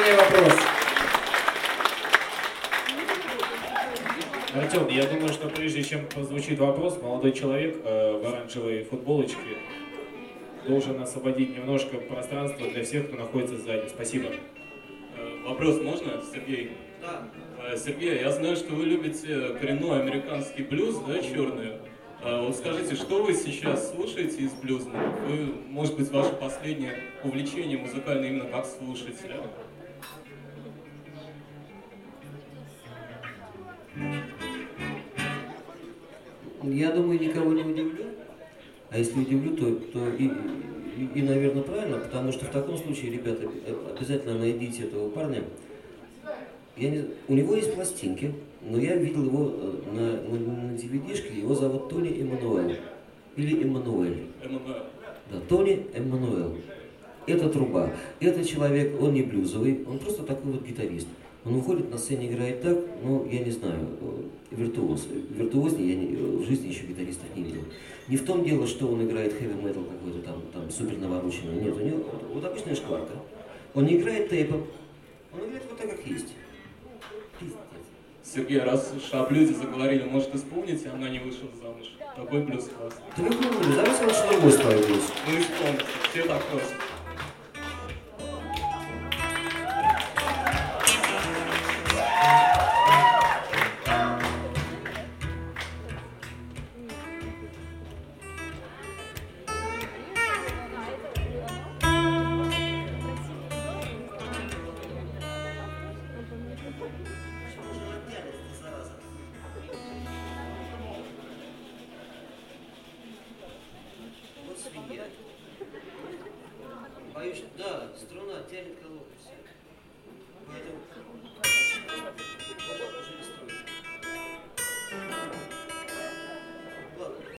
Финальный вопрос. Артем, я думаю, что прежде чем прозвучит вопрос, молодой человек в оранжевой футболочке должен освободить немножко пространства для всех, кто находится сзади. Спасибо. Вопрос можно, Сергей? Да. Сергей, я знаю, что вы любите коренной американский блюз, да, черный. Вот скажите, что вы сейчас слушаете из блюза? Вы, может быть, ваше последнее увлечение музыкальное именно как слушателя? Я думаю, никого не удивлю. А если удивлю, то и, наверное, правильно, потому что в таком случае, ребята, обязательно найдите этого парня. У него есть пластинки, но я видел его на DVD-шке, его зовут Тони Эммануэл. Или Эммануэль. Эммануэл. Да, Тони Эммануэл. Это труба. Это человек, он не блюзовый, он просто такой вот гитарист. Он выходит на сцене, играет так, ну, я не знаю, виртуоз. Виртуознее я в жизни еще гитаристов не видел. Не в том дело, что он играет хэви-метал какой-то там супер навороченный. Нет, у него вот обычная шкварка. Он не играет тейпом, он играет вот так, как есть. Пиздец. Сергей, раз о блюзе заговорили, может, исполните «Она не вышла замуж»? Такой блюз классный. Да какой блюз? Давайте лучше другой спою блюз. Ну исполните, все так просто. Боюсь, да, струна тянет колодку все.